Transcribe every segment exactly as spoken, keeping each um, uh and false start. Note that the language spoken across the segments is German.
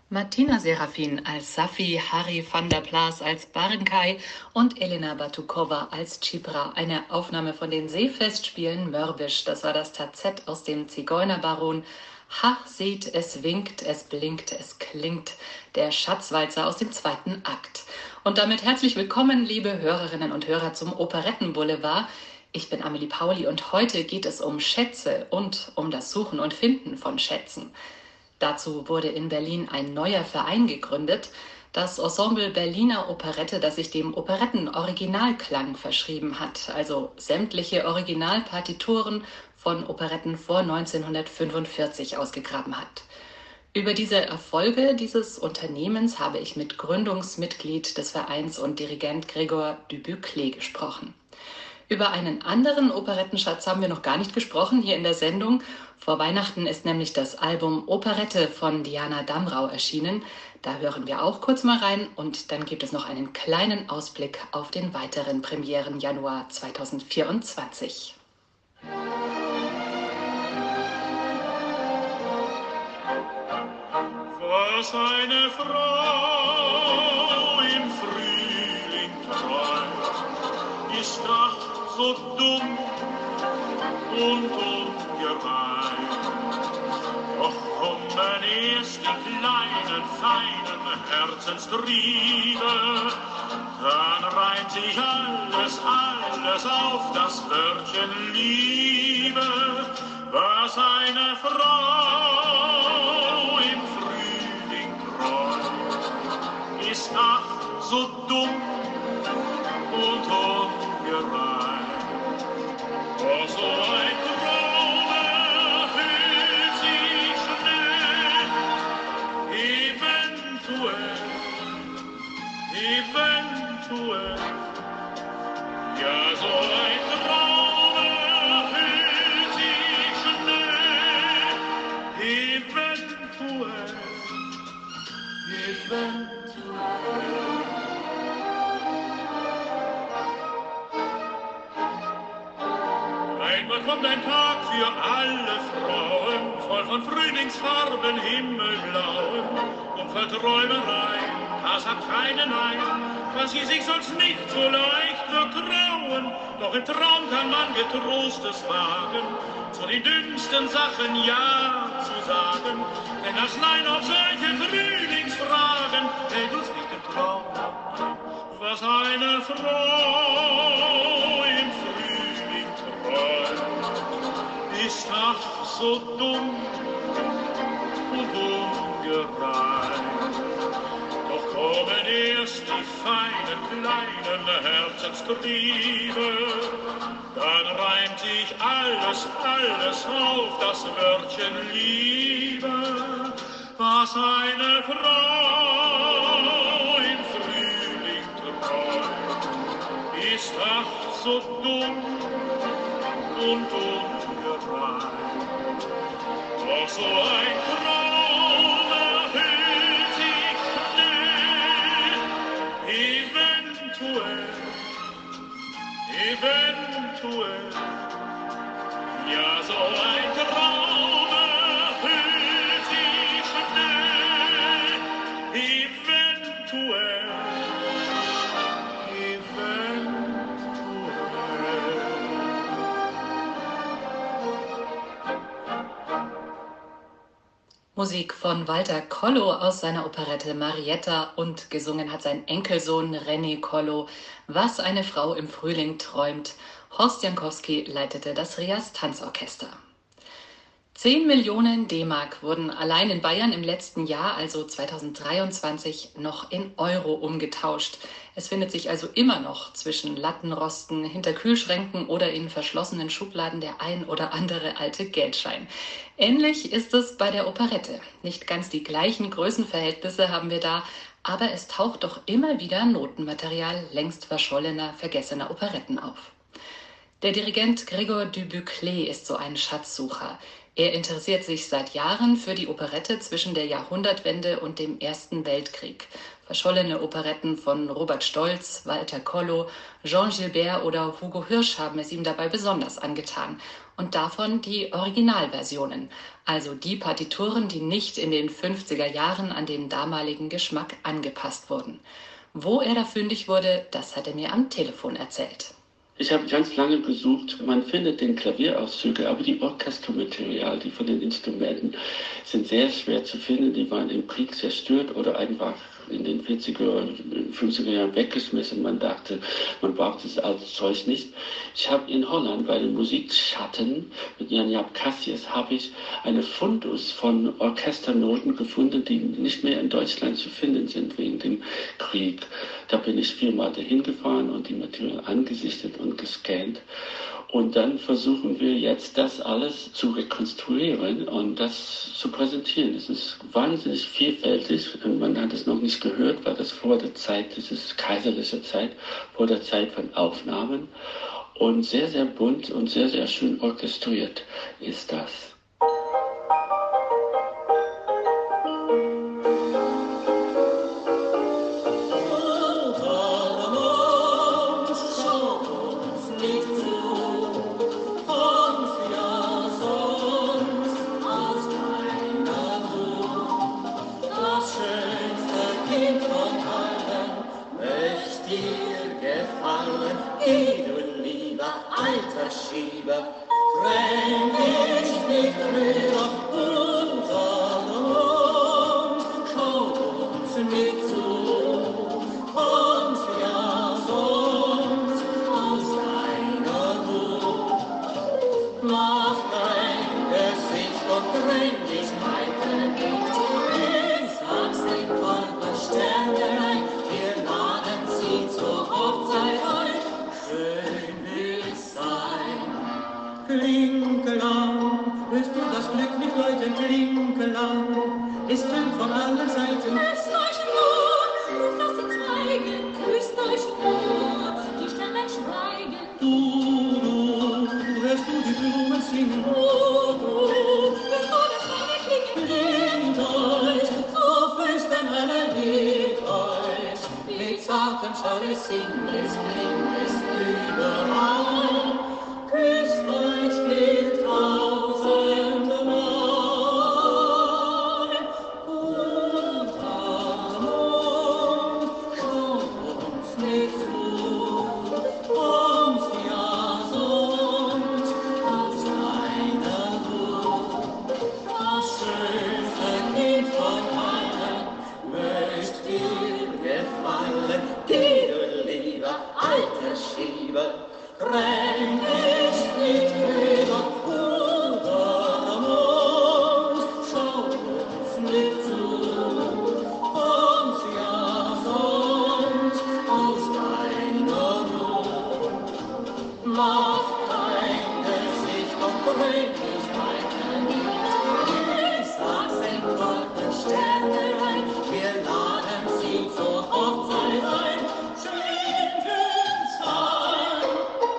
Martina Serafin als Safi, Harry van der Plas als Barngay und Elena Batukova als Chipra. Eine Aufnahme von den Seefestspielen Mörbisch. Das war das Tazett aus dem Zigeunerbaron. Ha, seht, es winkt, es blinkt, es klingt. Der Schatzwalzer aus dem zweiten Akt. Und damit herzlich willkommen, liebe Hörerinnen und Hörer, zum Operettenboulevard. Ich bin Amelie Pauli und heute geht es um Schätze und um das Suchen und Finden von Schätzen. Dazu wurde in Berlin ein neuer Verein gegründet, das Ensemble Berliner Operette, das sich dem Operetten-Originalklang verschrieben hat, also sämtliche Originalpartituren von Operetten vor neunzehnhundertfünfundvierzig ausgegraben hat. Über diese Erfolge dieses Unternehmens habe ich mit Gründungsmitglied des Vereins und Dirigent Gregor Dubuclet gesprochen. Über einen anderen Operettenschatz haben wir noch gar nicht gesprochen hier in der Sendung. Vor Weihnachten ist nämlich das Album Operette von Diana Damrau erschienen. Da hören wir auch kurz mal rein und dann gibt es noch einen kleinen Ausblick auf den weiteren Premieren Januar zweitausendvierundzwanzig. Was eine Frau im Frühling träumt, ist doch so dumm und ungemein. Doch kommen erst die kleinen, feinen Herzenstriebe, dann reimt sich alles, alles auf das Wörtchen Liebe. Was eine Frau im Frühling träumt, ist ach so dumm und ungemein. Oh, so ein Traum erfüllt sich schnell, eventuell, eventuell. Ja, so ein Traum erfüllt sich schnell, eventuell, eventuell. Einmal kommt ein Tag für alle Frauen, voll von Frühlingsfarben, Himmelblauen und Verträumerei. Das hat keinen Nein, dass sie sich sonst nicht so leicht vertrauen. Doch im Traum kann man getrostes wagen, zu den dümmsten Sachen Ja zu sagen. Denn das Nein auf solche Frühlingsfragen hält uns nicht im Traum. Was eine Frau im Frühling träumt, ist ach so dumm und ungerein. Doch kommen erst die feinen, kleinen Herzenstriebe, dann reimt sich alles, alles auf das Wörtchen Liebe. Was eine Frau im Frühling träumt, ist ach so dumm und ungerein. Doch so ein Traum erfüllt sich schnell, eventuell, eventuell. Ja, so ein Traum erfüllt sich schnell, eventuell, eventuell. Musik von Walter Kollo aus seiner Operette Marietta und gesungen hat sein Enkelsohn René Kollo. Was eine Frau im Frühling träumt. Horst Jankowski leitete das Rias Tanzorchester. zehn Millionen D-Mark wurden allein in Bayern im letzten Jahr, also zweitausenddreiundzwanzig, noch in Euro umgetauscht. Es findet sich also immer noch zwischen Lattenrosten, hinter Kühlschränken oder in verschlossenen Schubladen der ein oder andere alte Geldschein. Ähnlich ist es bei der Operette. Nicht ganz die gleichen Größenverhältnisse haben wir da, aber es taucht doch immer wieder Notenmaterial längst verschollener, vergessener Operetten auf. Der Dirigent Gregor Dubuclet ist so ein Schatzsucher. Er interessiert sich seit Jahren für die Operette zwischen der Jahrhundertwende und dem Ersten Weltkrieg. Verschollene Operetten von Robert Stolz, Walter Kollo, Jean Gilbert oder Hugo Hirsch haben es ihm dabei besonders angetan. und davon die Originalversionen, also die Partituren, die nicht in den fünfziger Jahren an den damaligen Geschmack angepasst wurden. Wo er da fündig wurde, das hat er mir am Telefon erzählt. Ich habe ganz lange gesucht, man findet den Klavierauszüge, aber die Orchestermaterial, die von den Instrumenten, sind sehr schwer zu finden. Die waren im Krieg zerstört oder einfach in den vierziger, fünfziger Jahren weggeschmissen. Man dachte, man braucht das alte Zeug nicht. Ich habe in Holland bei den Musikschatten mit Jan-Jaap Cassius habe ich eine Fundus von Orchesternoten gefunden, die nicht mehr in Deutschland zu finden sind wegen dem Krieg. Da bin ich viermal dahin gefahren und die Material angesichtet und gescannt. Und dann versuchen wir jetzt, das alles zu rekonstruieren und das zu präsentieren. Es ist wahnsinnig vielfältig. Man hat es noch nicht gehört, weil das vor der Zeit, das ist kaiserliche Zeit, vor der Zeit von Aufnahmen. Und sehr, sehr bunt und sehr, sehr schön orchestriert ist das. Schieber, bring ich nicht rüber, unser Mond, schau uns nicht zu, uns ja sonst aus deiner Not. Mach dein Gesicht und bring dich weiter nicht, ich sag's den Körper, Sterne rein, wir laden sie zur Hochzeit ein, schön will's sein. Klinkelang, hörst du das Glück nicht läuten? Klinkelang, es tönt von allen Seiten. Küsst euch nur, ruft aus den Zweigen. Küsst euch nur, die Sterne schweigen. Du, du, hörst du die Blumen singen? Du, du, hörst du das Feuer klingen? Klingt euch, so flüstern alle mit euch. Mit zartem Schall es singt, es klingt es überall. Küsst euch mit tausend Mal. Unser Mond, schau uns nicht zu, uns ja sonst aus deiner Not. Das schönste Kind von allen möcht dir gefallen, geh du lieber alter Schieber, renn ich nicht rüber, unser Mond, schau uns nicht zu, uns ja sonst aus deiner Not. Mach dein Gesicht und bring dich weiter nicht, ich sag's den Gott Sterne rein, wir laden sie zur Hochzeit ein, schön will's sein.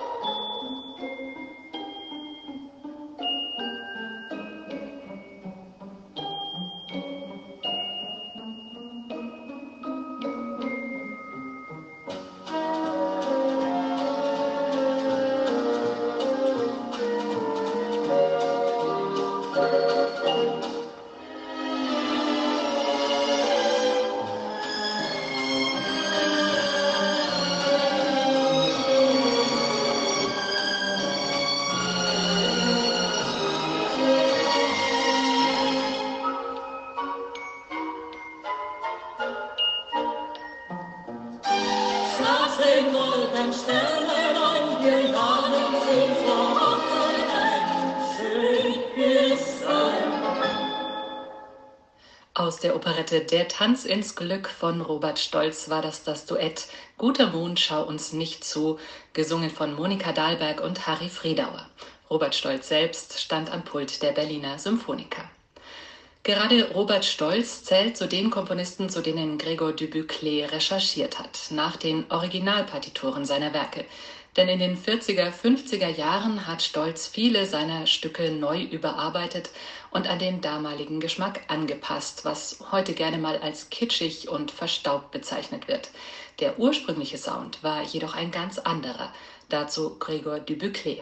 Aus der Operette Der Tanz ins Glück von Robert Stolz war das das Duett Guter Mond, schau uns nicht zu, gesungen von Monika Dahlberg und Harry Friedauer. Robert Stolz selbst stand am Pult der Berliner Symphoniker. Gerade Robert Stolz zählt zu den Komponisten, zu denen Gregor Dubuclet recherchiert hat, nach den Originalpartituren seiner Werke. Denn in den vierziger, fünfziger Jahren hat Stolz viele seiner Stücke neu überarbeitet und an den damaligen Geschmack angepasst, was heute gerne mal als kitschig und verstaubt bezeichnet wird. Der ursprüngliche Sound war jedoch ein ganz anderer. Dazu Gregor Dubuclet.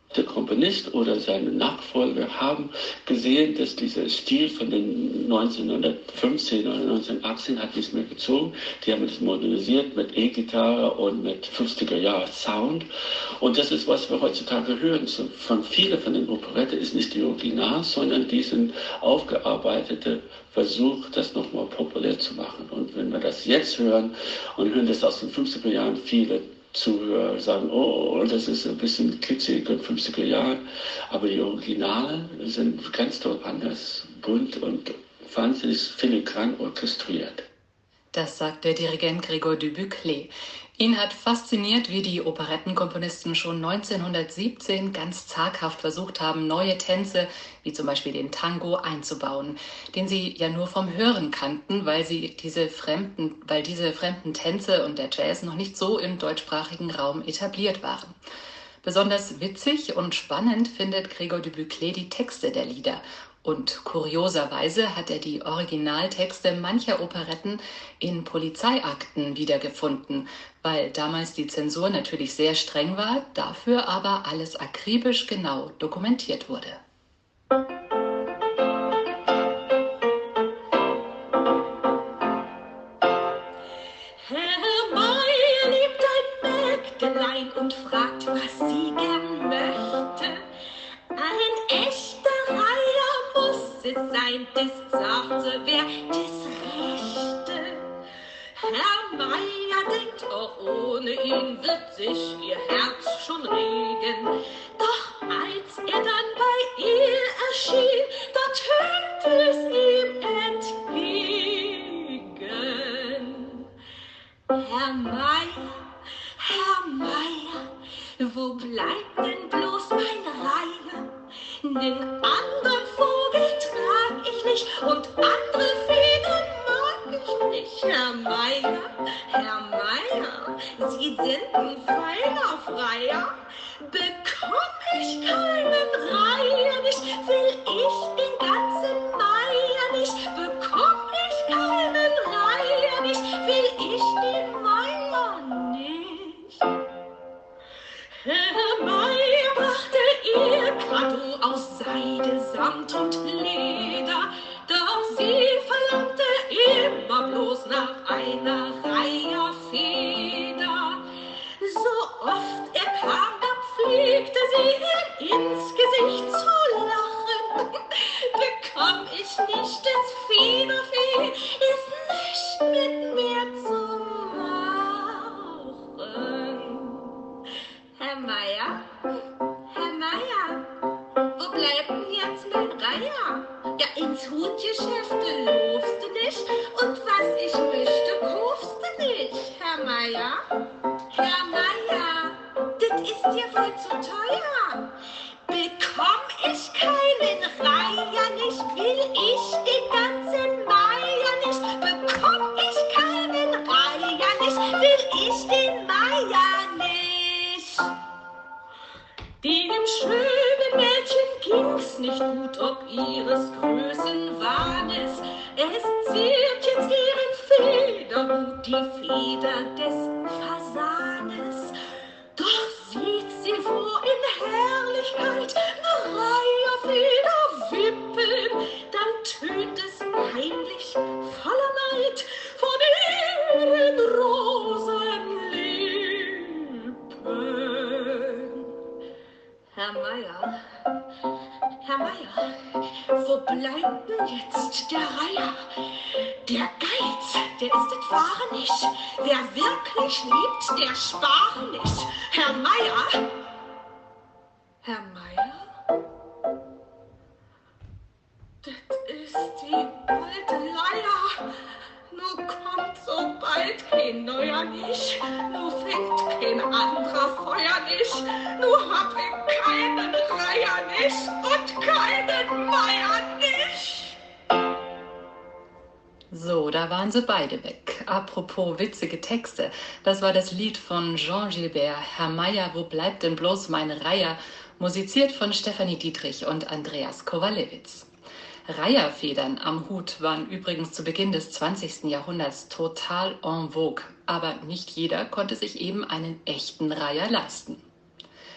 Der Komponist oder seine Nachfolger haben gesehen, dass dieser Stil von den neunzehnhundertfünfzehn oder neunzehnhundertachtzehn hat nicht mehr gezogen. Die haben das modernisiert mit E-Gitarre und mit fünfziger Jahre Sound. Und das ist, was wir heutzutage hören. So, von vielen von den Operetten ist nicht die Original, sondern diesen aufgearbeitete Versuch, das nochmal populär zu machen. Und wenn wir das jetzt hören und hören das aus den fünfziger Jahren, viele Zuhörer sagen, oh, das ist ein bisschen kitschig in fünfziger Jahren, aber die Originale sind ganz toll anders, bunt und wahnsinnig filigran orchestriert. Das sagt der Dirigent Gregor Dubuclet. Ihn hat fasziniert, wie die Operettenkomponisten schon neunzehnhundertsiebzehn ganz zaghaft versucht haben, neue Tänze, wie zum Beispiel den Tango, einzubauen, den sie ja nur vom Hören kannten, weil sie diese fremden, weil diese fremden Tänze und der Jazz noch nicht so im deutschsprachigen Raum etabliert waren. Besonders witzig und spannend findet Gregor Dubuclet die Texte der Lieder. Und kurioserweise hat er die Originaltexte mancher Operetten in Polizeiakten wiedergefunden, weil damals die Zensur natürlich sehr streng war, dafür aber alles akribisch genau dokumentiert wurde. Herr Meier liebt ein Mägdelein und fragt, was sie gern möchte. Ein echter Reiher muss es sein, das sagt sie, wer das Rechte. Herr Meier denkt, auch ohne ihn wird sich ihr Herz schon regen. Doch als er dann bei ihr erschien, da tönte es ihm entgegen. Herr Meier, Herr Meier, wo bleibt denn bloß mein Reiher? Den anderen Vogel trag ich nicht und andere Federn mag ich nicht. Herr Meier, Herr Meier, Sie sind ein feiner Freier. Bekomm ich keinen Reiher nicht, will ich den ganzen Meier nicht. Bekomm ich keinen Reiher nicht, will ich den Meier nicht. Herr Meier brachte ihr Kado aus Seide, Samt und Leder, doch sie verlangte immer bloß nach einer Reiherfeder. So oft er kam, da pflegte sie ihr ins Gesicht zu lachen. Bekomm ich nicht ins Federfee, ist nicht mit mir zu machen. Herr Meier, Herr Meier, wo bleibt denn jetzt mein Reiher? Ja, ins Hutgeschäfte lobst du nicht und was ich möchte, kaufst du nicht, Herr Meier. Herr Meier, das ist dir wohl zu teuer. Bekomm ich keinen Reiher nicht, will ich den ganzen Meier nicht. Bekomm ich keinen Reiher nicht, will ich den Meier nicht. Dem schönen Mädchen ging's nicht gut, ob ihres Größenwahnes. Es ziert jetzt ihren Federhut, die Feder des Fasanes. Doch sieht sie vor in Herrlichkeit ne Reiherfeder wippen, dann tönt es peinlich voller Neid von ihren Rosenlippen. Herr Meier, Herr Meier, wo bleibt denn jetzt der Reiher? Der Geiz, der ist es wahre nicht. Wer wirklich liebt, der spare nicht. Herr Meier, Herr Meier, das ist die alte Leier. Nu kommt so bald kein neuer nicht, nu fängt kein anderer Feuer nicht, nu hab ich keinen Reiher nicht und keinen Meier nicht. So, da waren sie beide weg. Apropos witzige Texte, das war das Lied von Jean Gilbert, Herr Meier, wo bleibt denn bloß mein Reiher, musiziert von Stefanie Dietrich und Andreas Kowalewitz. Reiherfedern am Hut waren übrigens zu Beginn des zwanzigsten Jahrhunderts total en vogue, aber nicht jeder konnte sich eben einen echten Reiher leisten.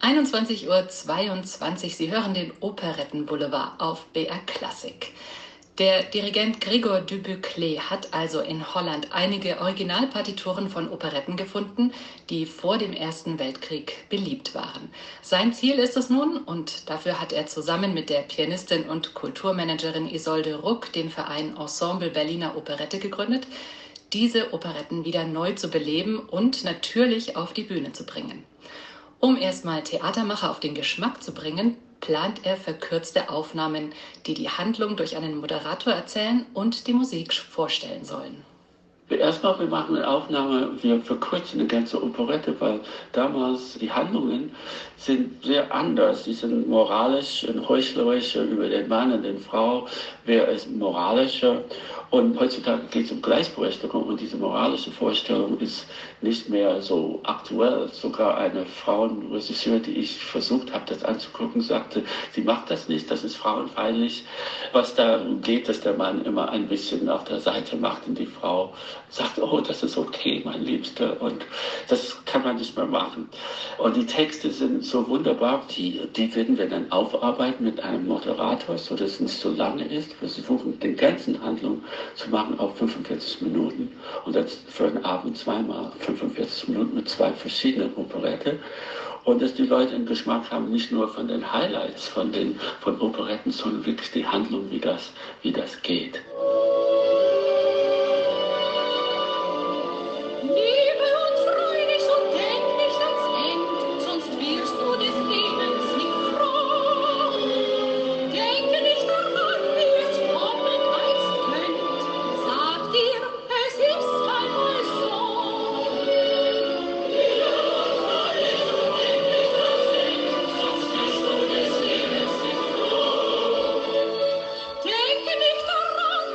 einundzwanzig Uhr zweiundzwanzig. Sie hören den Operettenboulevard auf B R Klassik. Der Dirigent Gregor Dubuclet hat also in Holland einige Originalpartituren von Operetten gefunden, die vor dem Ersten Weltkrieg beliebt waren. Sein Ziel ist es nun, und dafür hat er zusammen mit der Pianistin und Kulturmanagerin Isolde Ruck den Verein Ensemble Berliner Operette gegründet, diese Operetten wieder neu zu beleben und natürlich auf die Bühne zu bringen. Um erstmal Theatermacher auf den Geschmack zu bringen, plant er verkürzte Aufnahmen, die die Handlung durch einen Moderator erzählen und die Musik vorstellen sollen. Erstmal, wir machen eine Aufnahme, wir verkürzen eine ganze Operette, weil damals die Handlungen sind sehr anders. Die sind moralisch und heuchlerischer über den Mann und die Frau, wer ist moralischer. Und heutzutage geht es um Gleichberechtigung und diese moralische Vorstellung ist nicht mehr so aktuell. Sogar eine Frauenregisseur, die ich versucht habe, das anzugucken, sagte, sie macht das nicht, das ist frauenfeindlich. Was da geht, dass der Mann immer ein bisschen auf der Seite macht und die Frau sagt, oh, das ist okay, mein Liebster. Und das kann man nicht mehr machen. Und die Texte sind so wunderbar, die, die werden wir dann aufarbeiten mit einem Moderator, so dass es nicht so lange ist. Wir versuchen, den ganzen Handlung zu machen auf fünfundvierzig Minuten und das für einen Abend zweimal fünfundvierzig Minuten mit zwei verschiedenen Operette. Und dass die Leute einen Geschmack haben, nicht nur von den Highlights von den von Operetten, sondern wirklich die Handlung, wie das, wie das geht. Denke nicht daran,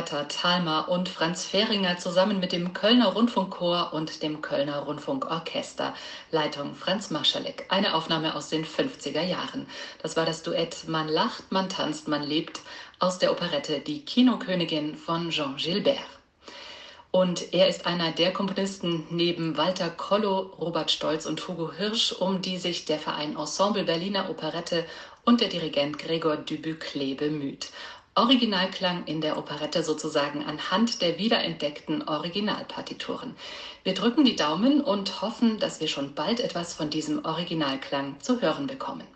Bertha Thalmer und Franz Fehringer zusammen mit dem Kölner Rundfunkchor und dem Kölner Rundfunkorchester. Leitung Franz Marschalek. Eine Aufnahme aus den fünfziger Jahren. Das war das Duett Man lacht, man tanzt, man lebt aus der Operette Die Kinokönigin von Jean Gilbert. Und er ist einer der Komponisten neben Walter Kollo, Robert Stolz und Hugo Hirsch, um die sich der Verein Ensemble Berliner Operette und der Dirigent Gregor Dubuclet bemüht. Originalklang in der Operette sozusagen anhand der wiederentdeckten Originalpartituren. Wir drücken die Daumen und hoffen, dass wir schon bald etwas von diesem Originalklang zu hören bekommen.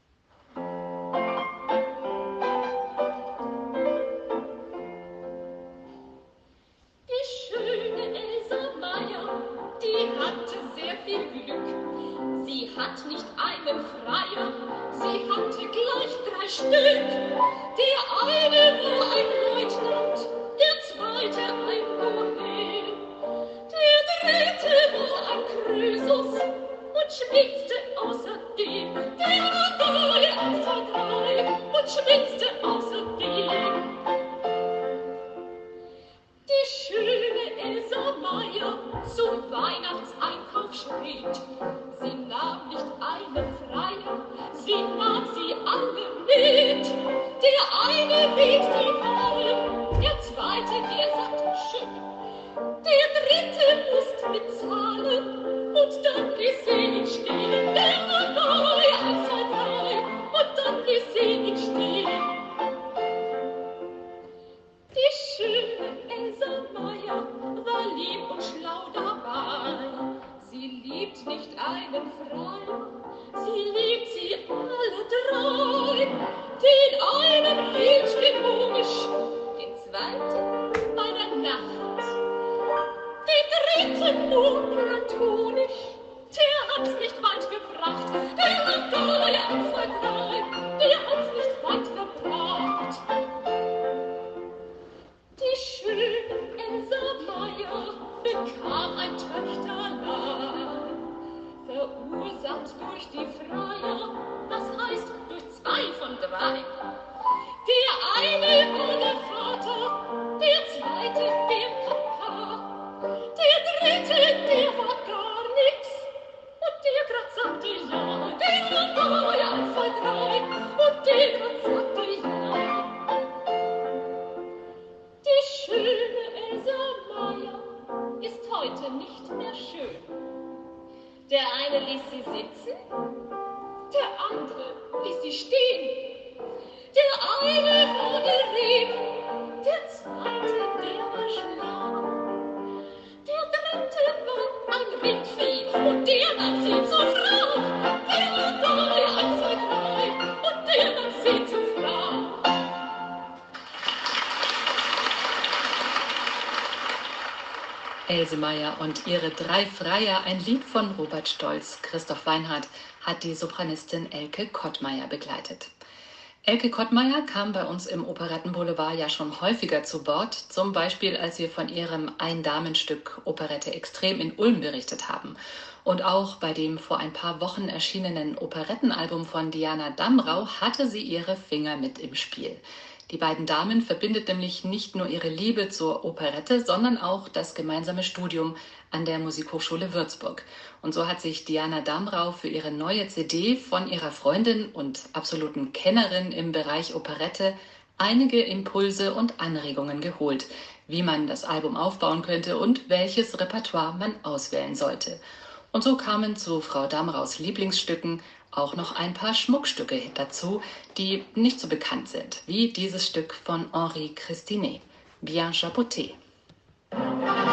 Sie hat nicht einen Freier, sie hatte gleich drei Stück. Der eine war ein Leutnant, der zweite ein Bohème. Der dritte war ein Krösus und schwitzte außerdem. Der war drei außer drei und schwitzte außerdem. Die schöne Elsa Meyer zum Weihnachtseinkauf schritt. Sie nahm nicht einen Freier, sie nahm sie alle mit. Der eine wiegt die Ware, der zweite, der sagt schön. Der dritte musste bezahlen und dann ließ sie ihn stehen. Der war drei, eins, zwei, drei und dann ließ sie ihn stehen. Die schöne Elsa Meyer war lieb und schlau dabei. Sie liebt nicht einen Freier, sie liebt sie alle drei. Den einen philologisch, den zweiten bei der Nacht, den dritten nur platonisch, der hat's nicht weit gebracht. Der hat drei, eins, zwei, drei, der hat's nicht weit gebracht. Die schöne Elsa Meyer bekam ein Töchterlein, verursacht durch die Freier, das heißt durch zwei von drei. Der eine war der Vater, der zweite der Papa, der dritte, der war gar nix und der grad sagte ja. Der war drei, eins, zwei, drei und der grad sagte ja. Die schöne Elsa Meyer ist heute nicht mehr schön. Der eine ließ sie sitzen, der andere ließ sie stehen. Der eine war geredet, der zweite, der war schlau. Der dritte war ein Rindvieh und der nahm sie zur Frau. Der war drei, eins, zwei, drei und der nahm sie zur Frau. Else Meyer und ihre drei Freier, ein Lied von Robert Stolz. Christoph Weinhardt hat die Sopranistin Elke Kottmeier begleitet. Elke Kottmeier kam bei uns im Operettenboulevard ja schon häufiger zu Wort, zum Beispiel als wir von ihrem Ein-Damenstück Operette Extrem in Ulm berichtet haben. Und auch bei dem vor ein paar Wochen erschienenen Operettenalbum von Diana Damrau hatte sie ihre Finger mit im Spiel. Die beiden Damen verbindet nämlich nicht nur ihre Liebe zur Operette, sondern auch das gemeinsame Studium an der Musikhochschule Würzburg. Und so hat sich Diana Damrau für ihre neue C D von ihrer Freundin und absoluten Kennerin im Bereich Operette einige Impulse und Anregungen geholt, wie man das Album aufbauen könnte und welches Repertoire man auswählen sollte. Und so kamen zu Frau Damraus Lieblingsstücken auch noch ein paar Schmuckstücke dazu, die nicht so bekannt sind, wie dieses Stück von Henri Christinet, Bien Chapeauté.